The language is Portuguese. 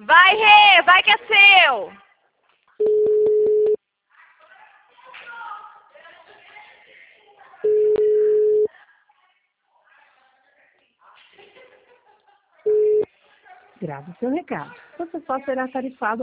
Vai, Rê, vai que é seu. Grave seu recado. Você só será tarifado